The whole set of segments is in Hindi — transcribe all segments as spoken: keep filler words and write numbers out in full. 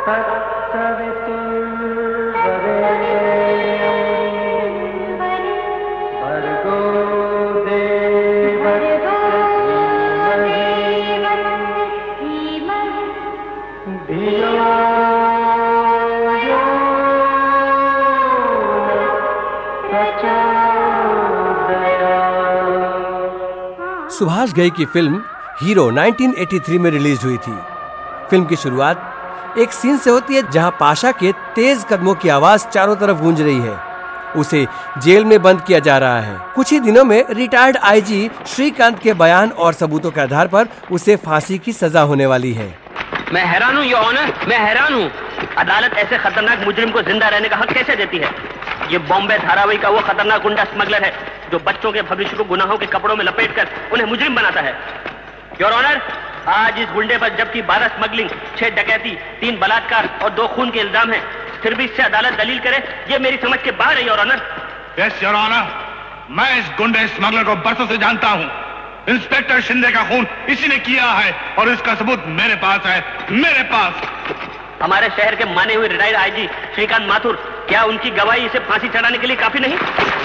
सुभाष घई की फिल्म हीरो उन्नीस सौ तिरासी में रिलीज हुई थी। फिल्म की शुरुआत एक सीन से होती है जहां पाशा के तेज कदमों की आवाज चारों तरफ गूंज रही है। उसे जेल में बंद किया जा रहा है। कुछ ही दिनों में रिटायर्ड आईजी श्रीकांत के बयान और सबूतों के आधार पर उसे फांसी की सजा होने वाली है। मैं हैरान हूँ योर ऑनर, मैं हैरान हूँ। अदालत ऐसे खतरनाक मुजरिम को जिंदा रहने का हक कैसे देती है? ये बॉम्बे धारावाही का वो खतरनाक गुंडा स्मगलर है जो बच्चों के भविष्य को गुनाहों के कपड़ों में लपेटकर उन्हें मुजरिम बनाता है। योर ऑनर, आज इस गुंडे पर जबकि बारह स्मगलिंग, छह डकैती, तीन बलात्कार और दो खून के इल्जाम हैं, फिर भी इससे अदालत दलील करे, ये मेरी समझ के बाहर है your honour. Yes your honour, मैं इस गुंडे स्मगलर को बरसों से जानता हूँ। इंस्पेक्टर शिंदे का खून इसी ने किया है और इसका सबूत मेरे पास है, मेरे पास। हमारे शहर के माने हुए रिटायर्ड आईजी श्रीकांत माथुर, क्या उनकी गवाही इसे फांसी चढ़ाने के लिए काफी नहीं?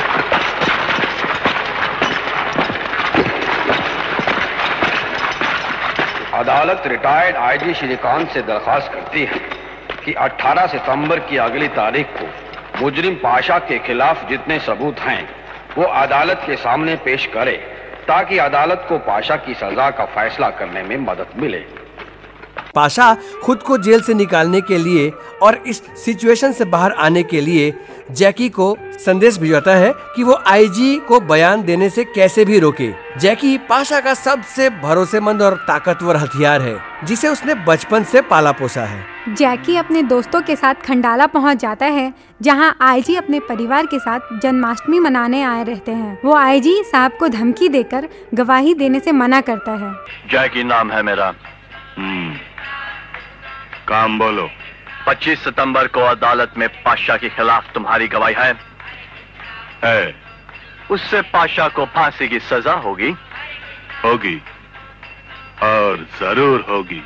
अदालत रिटायर्ड आईजी श्रीकांत से दरखास्त करती है कि अठारह सितंबर की अगली तारीख को मुजरिम पाशा के खिलाफ जितने सबूत हैं वो अदालत के सामने पेश करे ताकि अदालत को पाशा की सजा का फैसला करने में मदद मिले। पाशा खुद को जेल से निकालने के लिए और इस सिचुएशन से बाहर आने के लिए जैकी को संदेश भिजवाता है कि वो आईजी को बयान देने से कैसे भी रोके। जैकी पाशा का सबसे भरोसेमंद और ताकतवर हथियार है जिसे उसने बचपन से पाला पोसा है। जैकी अपने दोस्तों के साथ खंडाला पहुंच जाता है जहां आईजी अपने परिवार के साथ जन्माष्टमी मनाने आए रहते हैं। वो आईजी साहब को धमकी देकर गवाही देने से मना करता है। जैकी नाम है मेरा। हम्म, काम बोलो। पच्चीस सितंबर को अदालत में पाशा के खिलाफ तुम्हारी गवाही है? है। उससे पाशा को फांसी की सजा होगी? होगी, और जरूर होगी।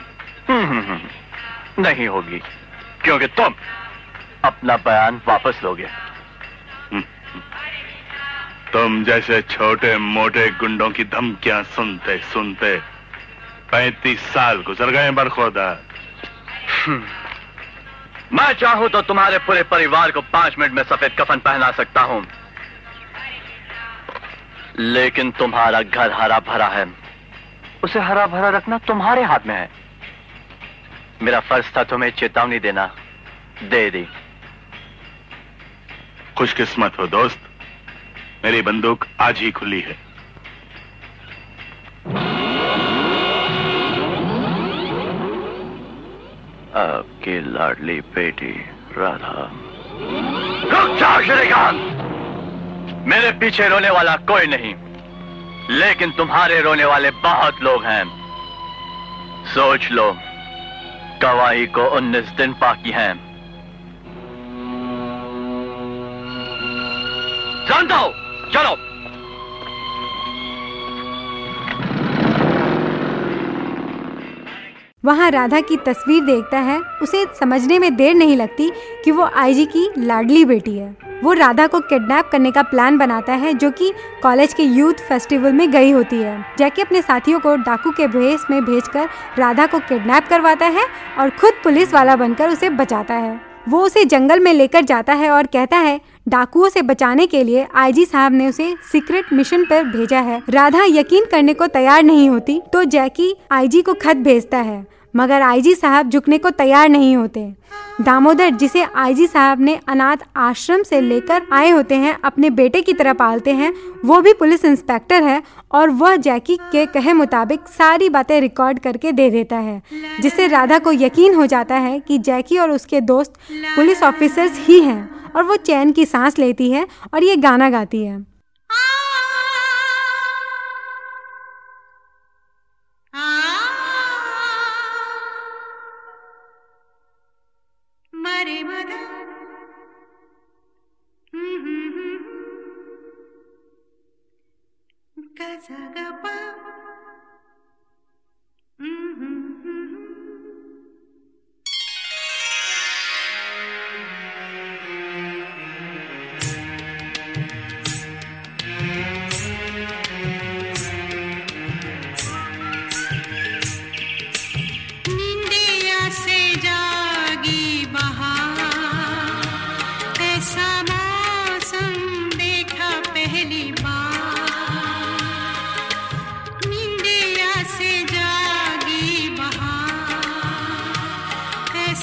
नहीं होगी, क्योंकि तुम अपना बयान वापस लोगे। तुम जैसे छोटे मोटे गुंडों की धमकियां सुनते सुनते पैंतीस साल गुजर गए बरखुदा। मैं चाहूं तो तुम्हारे पूरे परिवार को पांच मिनट में सफेद कफन पहना सकता हूं, लेकिन तुम्हारा घर हरा भरा है, उसे हरा भरा रखना तुम्हारे हाथ में है। मेरा फर्ज था तुम्हें चेतावनी देना, दे दी। खुशकिस्मत हो दोस्त, मेरी बंदूक आज ही खुली है। आपकी लाडली बेटी राधा। रुक जाओ श्रीकांत, मेरे पीछे रोने वाला कोई नहीं, लेकिन तुम्हारे रोने वाले बहुत लोग हैं। सोच लो, गवाही को उन्नीस दिन बाकी हैं। जान दो, चलो। वहाँ राधा की तस्वीर देखता है। उसे समझने में देर नहीं लगती कि वो आईजी की लाडली बेटी है। वो राधा को किडनैप करने का प्लान बनाता है जो कि कॉलेज के यूथ फेस्टिवल में गई होती है। जैकी अपने साथियों को डाकू के भेष में भेजकर राधा को किडनैप करवाता है और खुद पुलिस वाला बनकर उसे बचाता है। वो उसे जंगल में लेकर जाता है और कहता है डाकुओं से बचाने के लिए आईजी साहब ने उसे सीक्रेट मिशन पर भेजा है। राधा यकीन करने को तैयार नहीं होती तो जैकी आईजी को खत भेजता है, मगर आईजी साहब झुकने को तैयार नहीं होते। दामोदर, जिसे आईजी साहब ने अनाथ आश्रम से लेकर आए होते हैं, अपने बेटे की तरह पालते हैं, वो भी पुलिस इंस्पेक्टर है और वह जैकी के कहे मुताबिक सारी बातें रिकॉर्ड करके दे देता है, जिससे राधा को यकीन हो जाता है कि जैकी और उसके दोस्त पुलिस ऑफिसर्स ही हैं और वो चैन की सांस लेती है और ये गाना गाती है।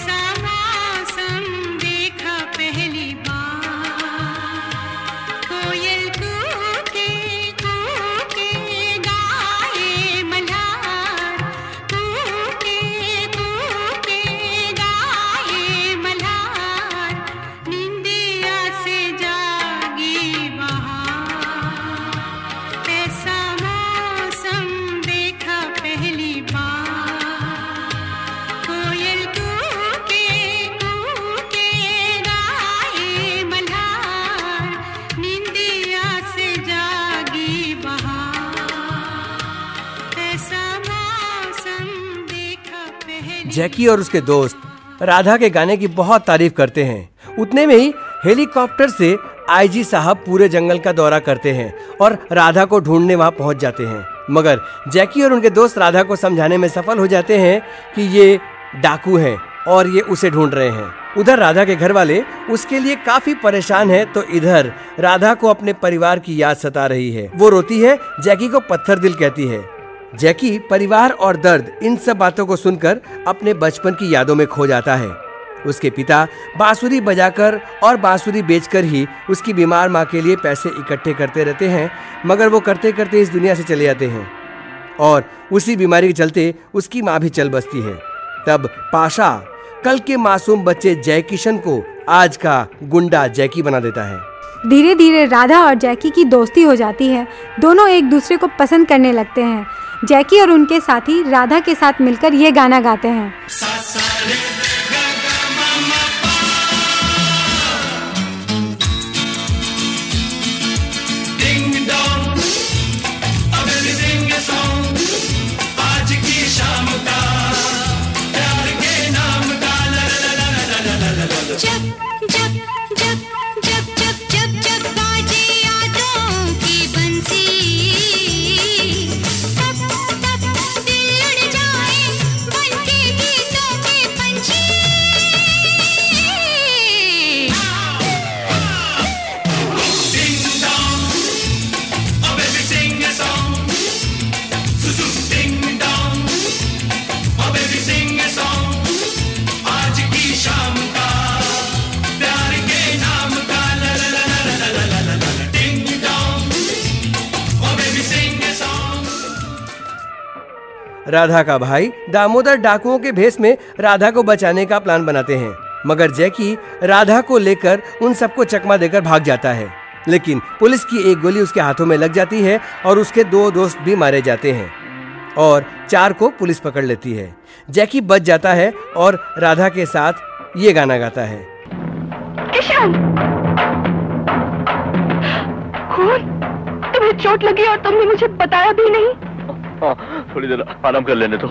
जैकी और उसके दोस्त राधा के गाने की बहुत तारीफ करते हैं। उतने में ही हेलीकॉप्टर से आईजी साहब पूरे जंगल का दौरा करते हैं और राधा को ढूंढने वहां पहुंच जाते हैं, मगर जैकी और उनके दोस्त राधा को समझाने में सफल हो जाते हैं कि ये डाकू हैं और ये उसे ढूंढ रहे हैं। उधर राधा के घर वाले उसके लिए काफी परेशान हैं, तो इधर राधा को अपने परिवार की याद सता रही है। वो रोती है, जैकी को पत्थर दिल कहती है। जैकी परिवार और दर्द इन सब बातों को सुनकर अपने बचपन की यादों में खो जाता है। उसके पिता बांसुरी बजाकर और बांसुरी बेचकर ही उसकी बीमार माँ के लिए पैसे इकट्ठे करते रहते हैं, मगर वो करते करते इस दुनिया से चले जाते हैं और उसी बीमारी के चलते उसकी माँ भी चल बसती है। तब पाशा कल के मासूम बच्चे जय किशन को आज का गुंडा जैकी बना देता है। धीरे धीरे राधा और जैकी की दोस्ती हो जाती है। दोनों एक दूसरे को पसंद करने लगते हैं। जैकी और उनके साथी राधा के साथ मिलकर ये गाना गाते हैं। राधा का भाई दामोदर डाकुओं के भेष में राधा को बचाने का प्लान बनाते हैं, मगर जैकी राधा को लेकर उन सबको चकमा देकर भाग जाता है। लेकिन पुलिस की एक गोली उसके हाथों में लग जाती है और उसके दो दोस्त भी मारे जाते हैं और चार को पुलिस पकड़ लेती है। जैकी बच जाता है और राधा के साथ ये गाना गाता है। किशन, खून, तुम्हें चोट लगी और तुमने मुझे बताया भी नहीं। हाँ, थोड़ी देर आराम कर लेने दो।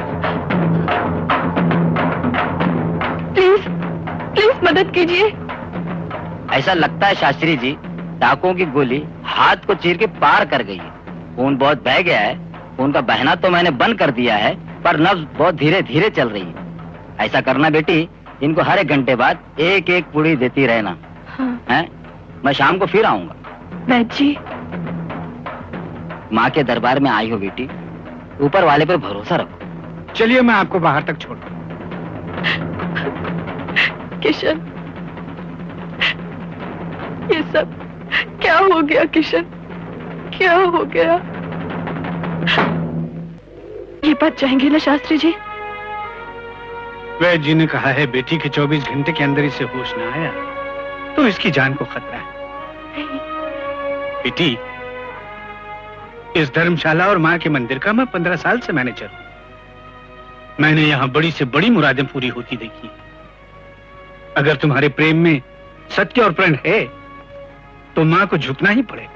प्लीज प्लीज मदद कीजिए। ऐसा लगता है शास्त्री जी, डाकुओं की गोली हाथ को चीर के पार कर गई है। खून बहुत बह गया है। खून का बहना तो मैंने बंद कर दिया है, पर नब्ज बहुत धीरे धीरे चल रही है। ऐसा करना बेटी, इनको हर एक घंटे बाद एक एक पुड़ी देती रहना। हाँ। हैं? मैं शाम को फिर आऊंगा। वैद्य जी, माँ के दरबार में आई हो बेटी, ऊपर वाले पर भरोसा रखो। चलिए मैं आपको बाहर तक छोड़ दूं। किशन, ये सब क्या हो गया? किशन, क्या हो गया? ये बच जाएंगे ना शास्त्री जी? वैद्य जी ने कहा है बेटी के चौबीस घंटे के अंदर इसे होश न आया तो इसकी जान को खतरा है। बेटी, इस धर्मशाला और माँ के मंदिर का मैं पंद्रह साल से मैनेजर हूं। मैंने यहाँ बड़ी से बड़ी मुरादें पूरी होती देखी। अगर तुम्हारे प्रेम में सत्य और प्रण है तो माँ को झुकना ही पड़ेगा।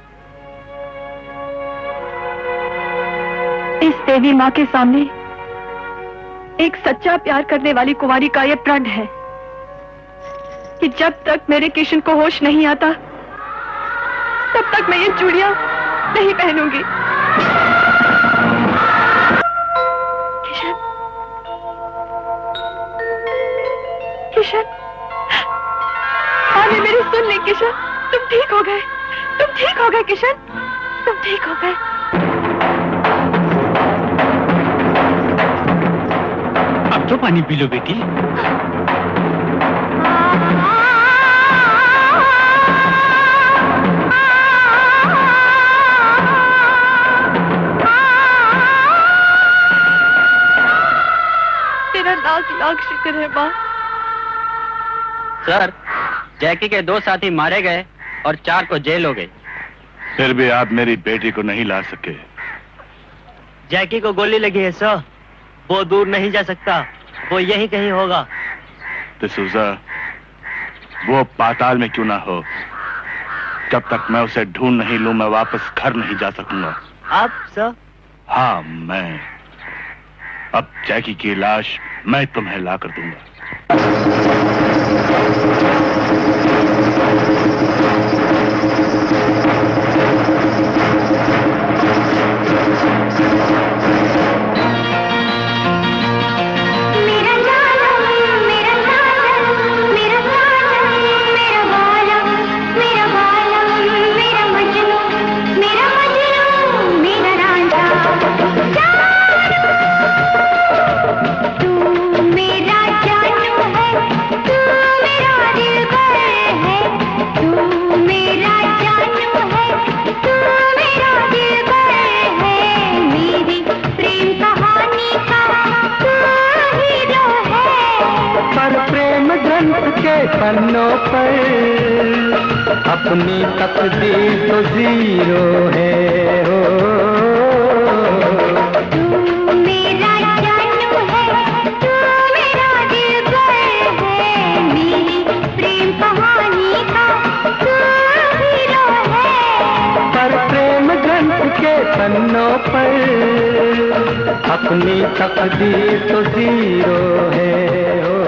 इस देवी माँ के सामने एक सच्चा प्यार करने वाली कुंवारी का यह प्रण है कि जब तक मेरे किशन को होश नहीं आता तब तक मैं ये चूड़ियां नहीं पहनूंगी। किशन, किशन, हाँ मेरी सुन ले किशन, तुम ठीक हो गए, तुम ठीक हो गए किशन, तुम ठीक हो गए। अब तो पानी पी लो बेटी। तेरा लाख लाख शुक्र है माँ। सर, जैकी के दो साथी मारे गए और चार को जेल हो गई। फिर भी आप मेरी बेटी को नहीं ला सके। जैकी को गोली लगी है सर, वो दूर नहीं जा सकता, वो यहीं कहीं होगा। डिसूजा, वो पाताल में क्यों ना हो, जब तक मैं उसे ढूंढ नहीं लूं मैं वापस घर नहीं जा सकूंगा। आप सर? हाँ मैं। अब जैकी की लाश मैं तुम्हें ला कर दूंगा। पन्नों पर अपनी तकदीर तो जीरो है हो। तू मेरा जानू है, तू मेरा दिलबर है, मेरी प्रेम कहानी का तू हीरो है। पर प्रेम ग्रंथ के पन्नों पर अपनी तकदीर तो जीरो है हो।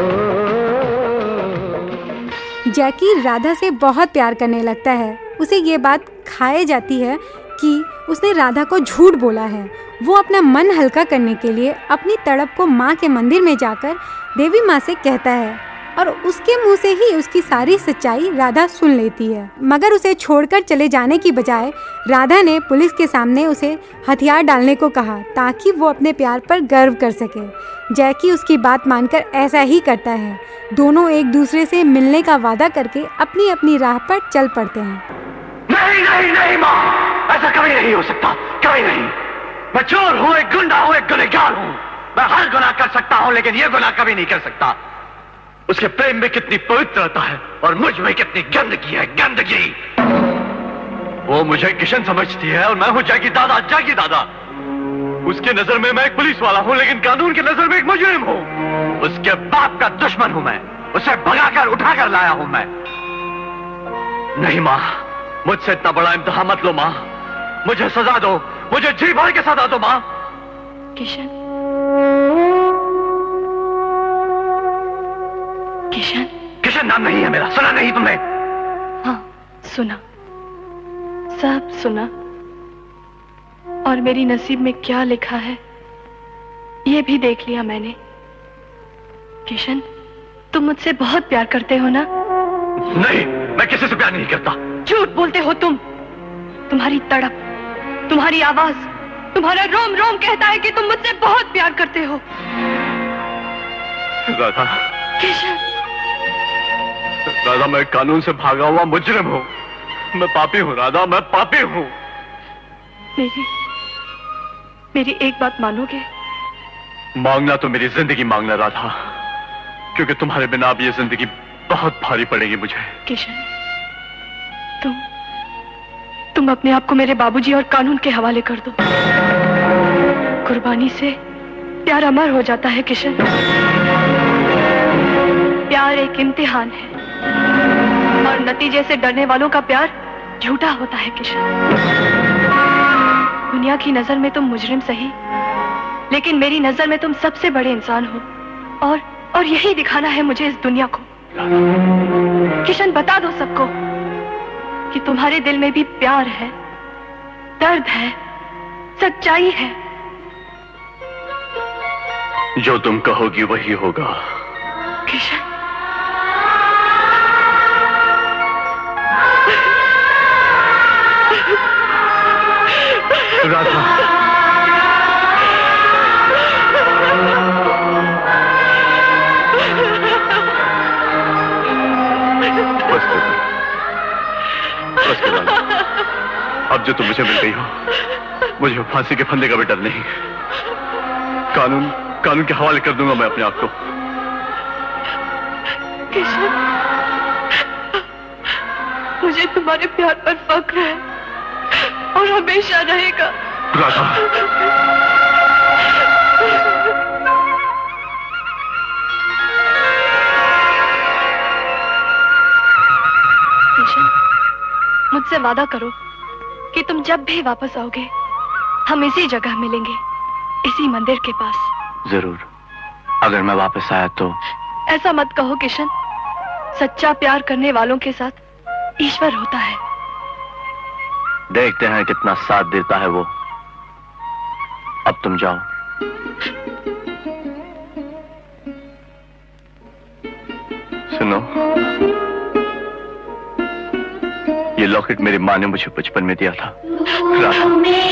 जैकी राधा से बहुत प्यार करने लगता है। उसे ये बात खाए जाती है कि उसने राधा को झूठ बोला है। वो अपना मन हल्का करने के लिए अपनी तड़प को माँ के मंदिर में जाकर देवी माँ से कहता है और उसके मुंह से ही उसकी सारी सच्चाई राधा सुन लेती है। मगर उसे छोड़कर चले जाने की बजाय राधा ने पुलिस के सामने उसे हथियार डालने को कहा ताकि वो अपने प्यार पर गर्व कर सके। जैकी उसकी बात मानकर ऐसा ही करता है। दोनों एक दूसरे से मिलने का वादा करके अपनी अपनी राह पर चल पड़ते हैं। नहीं नहीं नहीं माँ, ऐसा कभी नहीं हो सकता, कभी नहीं। मैं चोर हूँ, एक गुंडा हूँ, एक गुनहगार हूँ। मैं हर गुनाह कर सकता हूँ लेकिन ये गुनाह कभी नहीं कर सकता। उसके प्रेम में कितनी पवित्रता है और मुझ में कितनी गंदगी है, गंदगी। वो मुझे किशन समझती है और मैं हूँ जैकी दादा, जैकी दादा। उसके नजर में मैं एक पुलिस वाला हूँ लेकिन कानून की नजर में एक मुजरिम हूँ। उसके बाप का दुश्मन हूँ मैं, उसे भगाकर उठाकर लाया हूँ मैं। नहीं माँ, मुझसे इतना बड़ा इम्तिहान मत लो माँ। मुझे सजा दो, मुझे जी भर के सजा दो माँ। किशन, किशन, किशन नाम नहीं है मेरा, सुना नहीं तुमने? हाँ सुना, सब सुना। और मेरी नसीब में क्या लिखा है ये भी देख लिया मैंने। किशन, तुम मुझसे बहुत प्यार करते हो ना? नहीं, मैं किसी से प्यार नहीं करता। झूठ बोलते हो तुम। तुम्हारी तड़प, तुम्हारी आवाज, तुम्हारा रोम रोम कहता है कि तुम मुझसे बहुत प्यार करते हो। राधा, किशन, राधा मैं कानून से भागा हुआ मुजरिम हूँ। मैं पापी हूँ राधा, मैं पापी हूँ। मेरी मेरी एक बात मानोगे? मांगना तो मेरी जिंदगी मांगना राधा, क्योंकि तुम्हारे बिना अब ये जिंदगी बहुत भारी पड़ेगी मुझे। किशन, तुम तुम अपने आप को मेरे बाबूजी और कानून के हवाले कर दो। कुर्बानी से प्यार अमर हो जाता है किशन। प्यार एक इम्तिहान है और नतीजे से डरने वालों का प्यार झूठा होता है किशन। दुनिया की नजर में तुम मुजरिम सही, लेकिन मेरी नजर में तुम सबसे बड़े इंसान हो। और और यही दिखाना है मुझे इस दुनिया को। किशन, बता दो सबको कि तुम्हारे दिल में भी प्यार है, दर्द है, सच्चाई है। जो तुम कहोगी वही होगा। किशन, राधा, बस कर बस कर राधा। अब जो तुम मुझे मिल गई हो, मुझे फांसी के फंदे का भी डर नहीं। कानून कानून के हवाले कर दूंगा मैं अपने आप को। किशन, मुझे तुम्हारे प्यार पर फख्र है और हमेशा रहेगा। राधा, किशन, मुझसे वादा करो कि तुम जब भी वापस आओगे हम इसी जगह मिलेंगे, इसी मंदिर के पास। जरूर। अगर मैं वापस आया तो? ऐसा मत कहो किशन, सच्चा प्यार करने वालों के साथ ईश्वर होता है। देखते हैं कितना साथ देता है वो। अब तुम जाओ। सुनो, ये लॉकेट मेरी माँ ने मुझे बचपन में दिया था। राधा,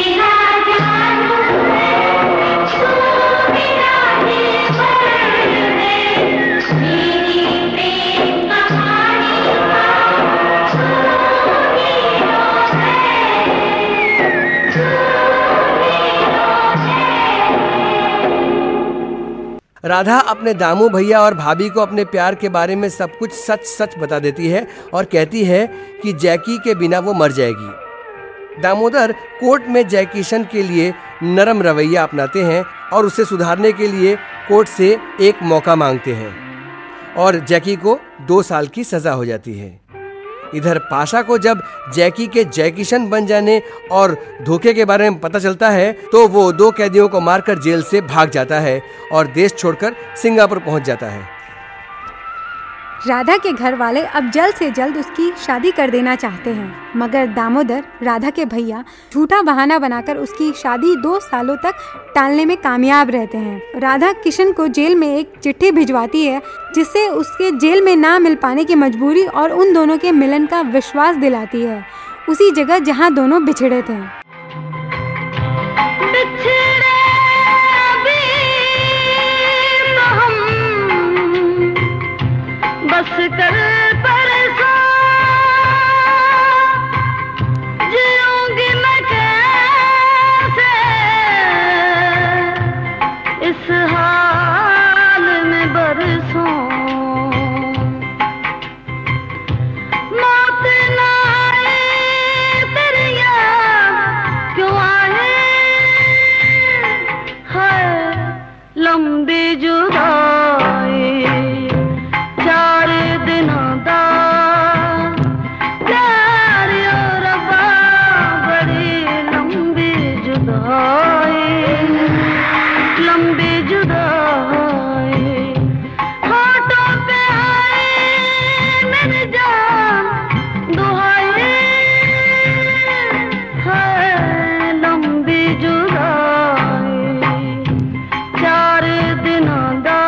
राधा अपने दामू भैया और भाभी को अपने प्यार के बारे में सब कुछ सच सच बता देती है और कहती है कि जैकी के बिना वो मर जाएगी। दामोदर कोर्ट में जय किशन के लिए नरम रवैया अपनाते हैं और उसे सुधारने के लिए कोर्ट से एक मौका मांगते हैं और जैकी को दो साल की सजा हो जाती है। इधर पाशा को जब जैकी के जय किशन बन जाने और धोखे के बारे में पता चलता है तो वो दो कैदियों को मारकर जेल से भाग जाता है और देश छोड़कर सिंगापुर पहुंच जाता है। राधा के घर वाले अब जल्द से जल्द उसकी शादी कर देना चाहते हैं, मगर दामोदर राधा के भैया झूठा बहाना बनाकर उसकी शादी दो सालों तक टालने में कामयाब रहते हैं। राधा किशन को जेल में एक चिट्ठी भिजवाती है जिससे उसके जेल में ना मिल पाने की मजबूरी और उन दोनों के मिलन का विश्वास दिलाती है, उसी जगह जहां दोनों बिछड़े थे। बस कर परेशान जीऊंगी मैं कैसे इस हाल में बरसों, मौत ना आए तेरी याद क्यों आए, है लंबी जुदाई चार दिनों दा प्यार और रब्बा बड़ी लंबी जुदाई, लंबी जुदाई होठों पे आए मेरी जान दुहाई, है लंबी जुदाई चार दिनों दा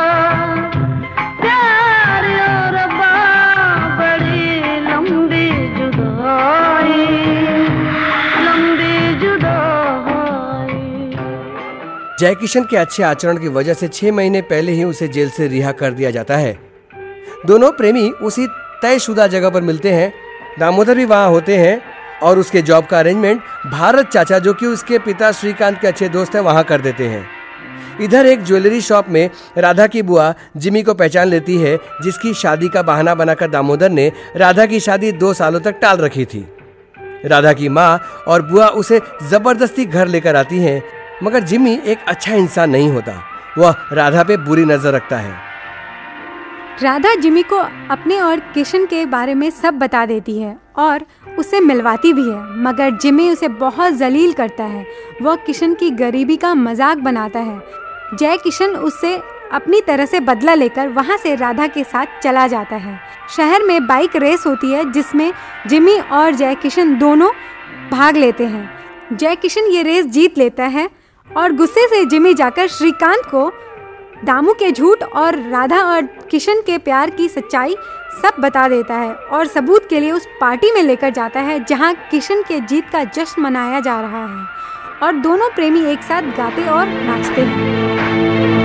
जय किशन के अच्छे आचरण की वजह से छह महीने पहले ही उसे जेल से रिहा कर दिया जाता है। दोनों प्रेमी उसी तयशुदा जगह पर मिलते हैं। दामोदर भी वहां होते हैं और उसके जॉब का अरेंजमेंट भारत चाचा, जो कि उसके पिता श्रीकांत के अच्छे दोस्त हैं, वहां कर देते हैं। इधर एक ज्वेलरी शॉप में राधा की बुआ जिमी को पहचान लेती है, जिसकी शादी का बहाना बनाकर दामोदर ने राधा की शादी दो सालों तक टाल रखी थी। राधा की माँ और बुआ उसे जबरदस्ती घर लेकर आती हैं, मगर जिमी एक अच्छा इंसान नहीं होता। वह राधा पे बुरी नजर रखता है। राधा जिमी को अपने और किशन के बारे में सब बता देती है और उसे मिलवाती भी है, मगर जिमी उसे बहुत जलील करता है। वह किशन की गरीबी का मजाक बनाता है। जय किशन उससे अपनी तरह से बदला लेकर वहां से राधा के साथ चला जाता है। शहर में बाइक रेस होती है जिसमें जिमी और जय किशन दोनों भाग लेते हैं। जय किशन ये रेस जीत लेता है और गुस्से से जिमी जाकर श्रीकांत को दामू के झूठ और राधा और किशन के प्यार की सच्चाई सब बता देता है और सबूत के लिए उस पार्टी में लेकर जाता है जहां किशन के जीत का जश्न मनाया जा रहा है और दोनों प्रेमी एक साथ गाते और नाचते हैं।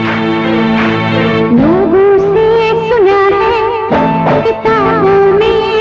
लोगों से सुना है किताबों में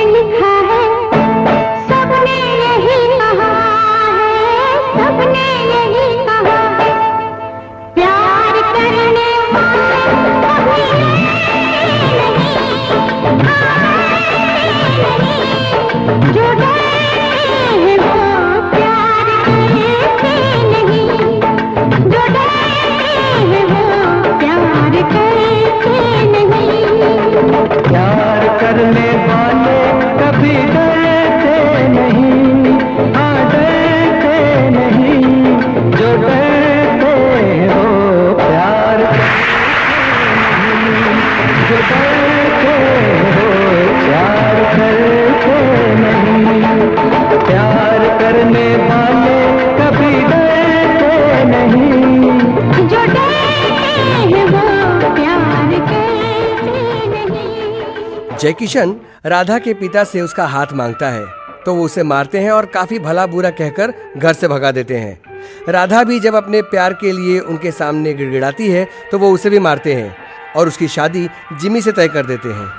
करने वाले कभी डरते नहीं, हाँ डरते नहीं, जो डरते हैं वो प्यार करते नहीं, जो डरते हैं वो प्यार करते नहीं, प्यार करने वाले कभी डरते नहीं, जो डरते हैं वो प्यार करते नहीं। जय किशन राधा के पिता से उसका हाथ मांगता है तो वो उसे मारते हैं और काफी भला बुरा कहकर घर से भगा देते हैं। राधा भी जब अपने प्यार के लिए उनके सामने गिड़गिड़ाती है तो वो उसे भी मारते हैं और उसकी शादी जिमी से तय कर देते हैं।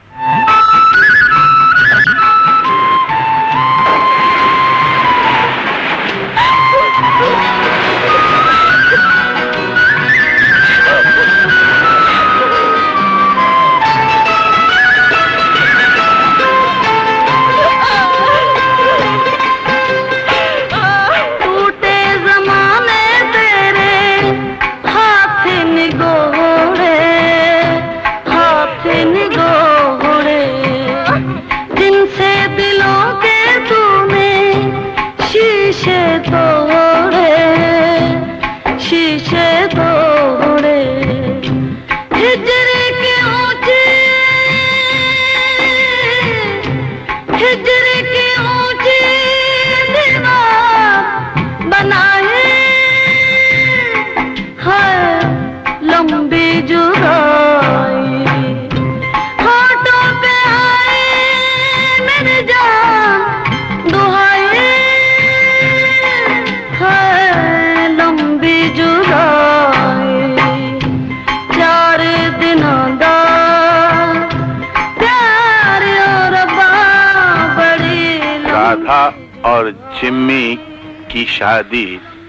और जिम्मी की शादी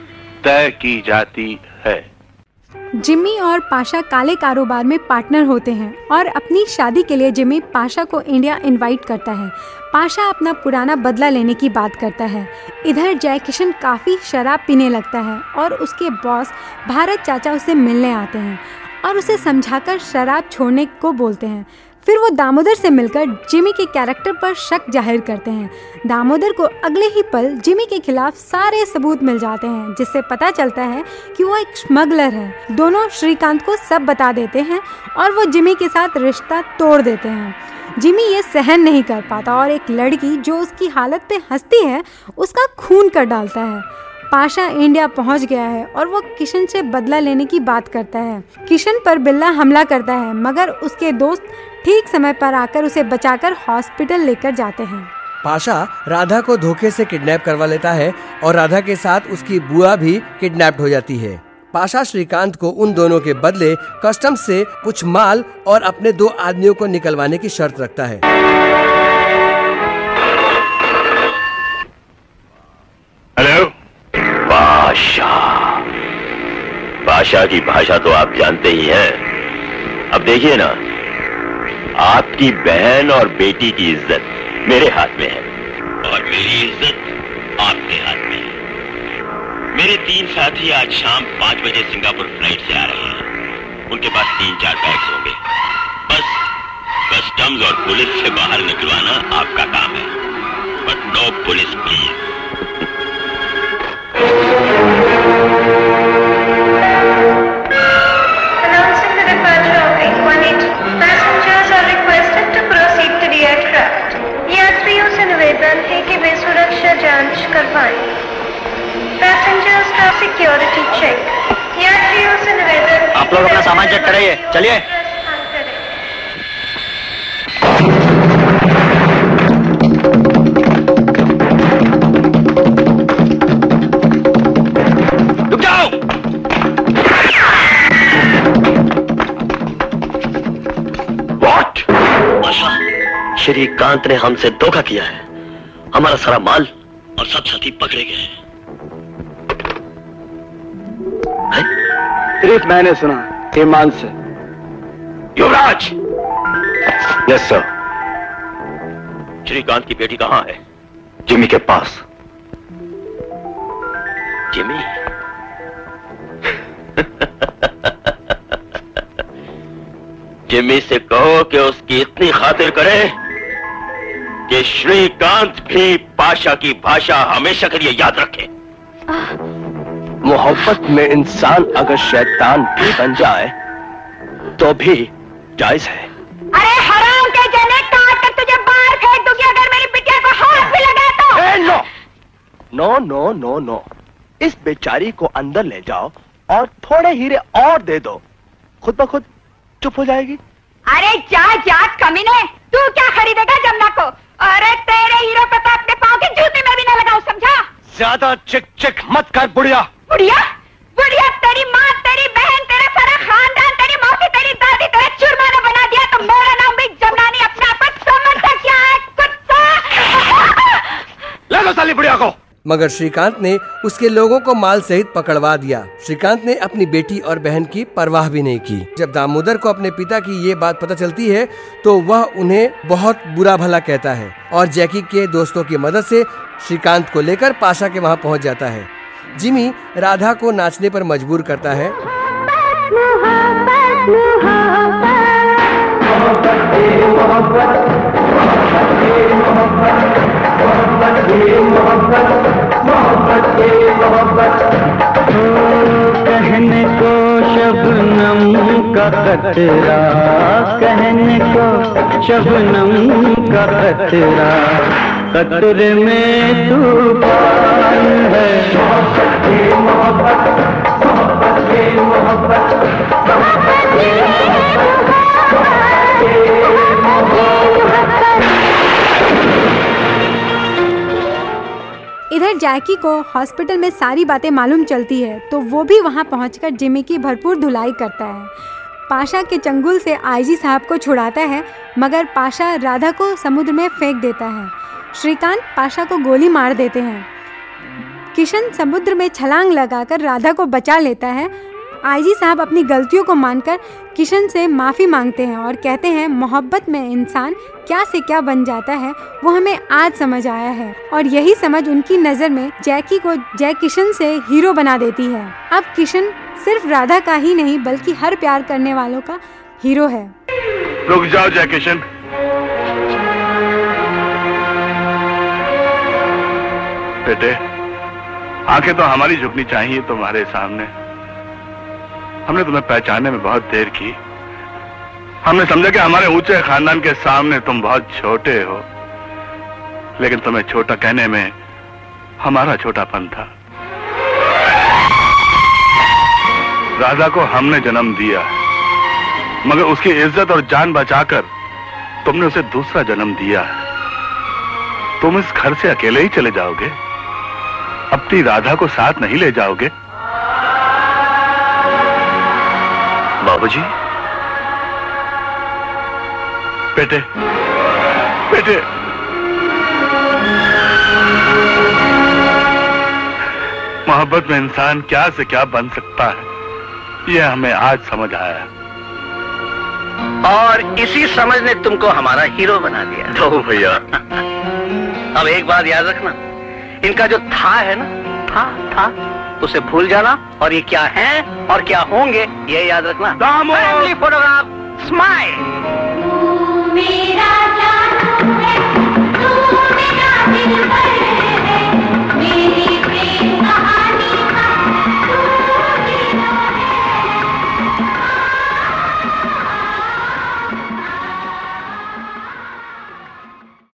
तय की जाती है। जिम्मी और पाशा काले कारोबार में पार्टनर होते हैं और अपनी शादी के लिए जिम्मी पाशा को इंडिया इनवाइट करता है। पाशा अपना पुराना बदला लेने की बात करता है। इधर जय किशन काफ़ी शराब पीने लगता है और उसके बॉस भारत चाचा उसे मिलने आते हैं और उसे समझाकर शराब छोड़ने को बोलते हैं। फिर वो दामोदर से मिलकर जिमी के कैरेक्टर पर शक जाहिर करते हैं। दामोदर को अगले ही पल जिमी के खिलाफ सारे सबूत मिल जाते हैं, जिससे पता चलता है कि वो एक स्मगलर है। दोनों श्रीकांत को सब बता देते हैं और वो जिमी के साथ रिश्ता तोड़ देते हैं। जिमी ये सहन नहीं कर पाता और एक लड़की जो उसकी हालत पे हंसती है उसका खून कर डालता है। पाशा इंडिया पहुंच गया है और वो किशन से बदला लेने की बात करता है। किशन पर बिल्ला हमला करता है मगर उसके दोस्त ठीक समय पर आकर उसे बचाकर हॉस्पिटल लेकर जाते हैं। पाशा राधा को धोखे से किडनैप करवा लेता है और राधा के साथ उसकी बुआ भी किडनैप्ड हो जाती है। पाशा श्रीकांत को उन दोनों के बदले कस्टम से कुछ माल और अपने दो आदमियों को निकलवाने की शर्त रखता है। हेलो पाशा, पाशा की भाषा तो आप जानते ही हैं। अब देखिए ना, आपकी बहन और बेटी की इज्जत मेरे हाथ में है और मेरी इज्जत आपके हाथ में है। मेरे तीन साथी आज शाम पांच बजे सिंगापुर फ्लाइट से आ रहे हैं। उनके पास तीन चार बैग्स होंगे। बस कस्टम्स और पुलिस से बाहर निकलवाना आपका काम है, but no police please. Announcing the departure of eight one eight, passengers are requested to proceed to the aircraft. यात्रियों से निवेदन है कि वे सुरक्षा जांच करवाएं। Passengers का सिक्योरिटी चेक। यात्रियों से निवेदन। आप लोग अपना सामान चेक कराइए, चलिए। श्रीकांत ने हमसे धोखा किया है। हमारा सारा माल और सब साथी पकड़े गए हैं। सिर्फ मैंने सुना ईमान से। युवराज। Yes sir. श्रीकांत की बेटी कहाँ है? जिमी के पास। जिमी? जिमी से कहो कि उसकी इतनी खातिर करे कि श्रीकांत भी पाशा की भाषा हमेशा के लिए याद रखे। मोहब्बत में इंसान अगर शैतान भी बन जाए तो भी जायज है। अरे हराम के जने, काट कर तुझे बाहर फेंक दूंगी अगर मेरी बिटिया को हाथ भी लगा तो। ए, no no no no no इस बेचारी को अंदर ले जाओ और थोड़े हीरे और दे दो, खुद ब खुद चुप हो जाएगी। अरे जा जा कमीने, तू क्या खरीदेगा जमुना को? अरे तेरे हीरो पे तो अपने पाँव की जूती में भी न लगाओ, समझा? ज्यादा चिक चिक मत कर बुढ़िया। बुढ़िया बुढ़िया, तेरी माँ, तेरी बहन, तेरा सारा खानदान, तेरी मौसी, तेरी दादी तेरा चुरमाना बना दिया तो मेरा नाम भी जमुना नहीं, अपने आप को समझता क्या है कुत्ता? ले लो साली बुढ़िया को। मगर श्रीकांत ने उसके लोगों को माल सहित पकड़वा दिया। श्रीकांत ने अपनी बेटी और बहन की परवाह भी नहीं की। जब दामोदर को अपने पिता की ये बात पता चलती है तो वह उन्हें बहुत बुरा भला कहता है और जैकी के दोस्तों की मदद से श्रीकांत को लेकर पाशा के वहाँ पहुँच जाता है। जिमी राधा को नाचने पर मजबूर करता है। कहने को शबनम का कतरा, कहने को शबनम का कतरा, कतरे में तूफान है। इधर जैकी को हॉस्पिटल में सारी बातें मालूम चलती है तो वो भी वहाँ पहुंचकर जिमी की भरपूर धुलाई करता है। पाशा के चंगुल से आईजी साहब को छुड़ाता है मगर पाशा राधा को समुद्र में फेंक देता है। श्रीकांत पाशा को गोली मार देते हैं। किशन समुद्र में छलांग लगाकर राधा को बचा लेता है। आईजी साहब अपनी गलतियों को मानकर किशन से माफ़ी मांगते हैं और कहते हैं मोहब्बत में इंसान क्या से क्या बन जाता है वो हमें आज समझ आया है और यही समझ उनकी नज़र में जैकी को जय किशन से हीरो बना देती है। अब किशन सिर्फ राधा का ही नहीं बल्कि हर प्यार करने वालों का हीरो है। रुक जाओ जय किशन, बेटे आंखें तो हमारी झुकनी चाहिए तुम्हारे सामने। हमने तुम्हें पहचानने में बहुत देर की। हमने समझा कि हमारे ऊंचे खानदान के सामने तुम बहुत छोटे हो, लेकिन तुम्हें छोटा कहने में हमारा छोटापन था। राधा को हमने जन्म दिया मगर उसकी इज्जत और जान बचाकर तुमने उसे दूसरा जन्म दिया है। तुम इस घर से अकेले ही चले जाओगे, अपनी राधा को साथ नहीं ले जाओगे? बाबूजी, बेटे बेटे मोहब्बत में इंसान क्या से क्या बन सकता है यह हमें आज समझ आया और इसी समझ ने तुमको हमारा हीरो बना दिया। तो भैया अब एक बात याद रखना, इनका जो था है ना, था था उसे भूल जाना और ये क्या है और क्या होंगे ये याद रखना। Family photograph smile. मेरा जानू है, तू मेरा दिल भर